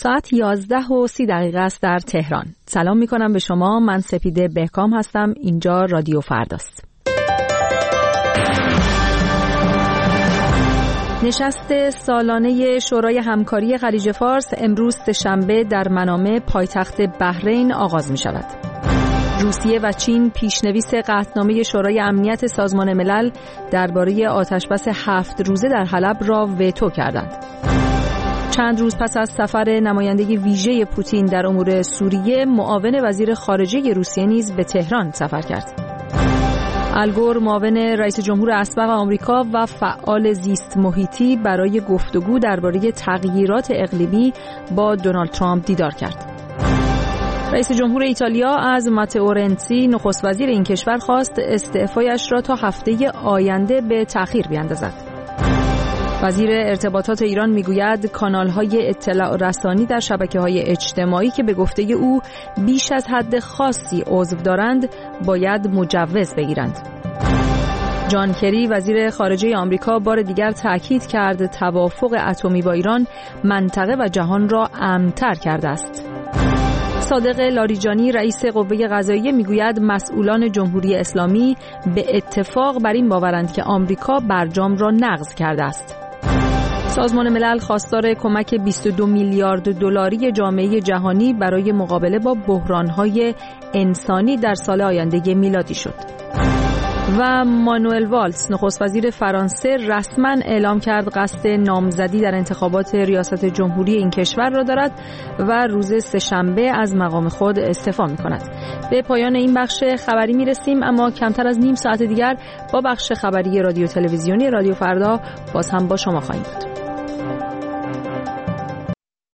ساعت 11:30 است در تهران. سلام میکنم به شما. من سپیده بهکام هستم. اینجا رادیو فرداست. نشست سالانه شورای همکاری خلیج فارس امروز سه‌شنبه در منامه پایتخت بحرین آغاز می شود. روسیه و چین پیشنویس قطعنامه شورای امنیت سازمان ملل درباره آتشبس 7 روزه در حلب را وتو کردند. چند روز پس از سفر نماینده ویژه پوتین در امور سوریه، معاون وزیر خارجه روسیه نیز به تهران سفر کرد. الگور معاون رئیس جمهور اسبق آمریکا و فعال زیست محیطی برای گفتگو درباره تغییرات اقلیمی با دونالد ترامپ دیدار کرد. رئیس جمهور ایتالیا از ماتئو رنزی نخست وزیر این کشور خواست استعفایش را تا هفته آینده به تأخیر بیاندازد. وزیر ارتباطات ایران میگوید کانال‌های اطلاع رسانی در شبکه‌های اجتماعی که به گفته او بیش از حد خاصی عضو دارند باید مجوز بگیرند. جان کری وزیر خارجه آمریکا بار دیگر تأکید کرد توافق اتمی با ایران منطقه و جهان را امن‌تر کرده است. صادق لاریجانی رئیس قوه قضاییه میگوید مسئولان جمهوری اسلامی به اتفاق بر این باورند که آمریکا برجام را نقض کرده است. سازمان ملل خواستار کمک 22 میلیارد دلاری جامعه جهانی برای مقابله با بحران‌های انسانی در سال آینده میلادی شد. و مانوئل والز نخست وزیر فرانسه رسما اعلام کرد قصد نامزدی در انتخابات ریاست جمهوری این کشور را دارد و روز سه‌شنبه از مقام خود استعفا می‌کند. به پایان این بخش خبری می‌رسیم، اما کمتر از نیم ساعت دیگر با بخش خبری رادیو تلویزیونی رادیو فردا باز هم با شما خواهیم بود.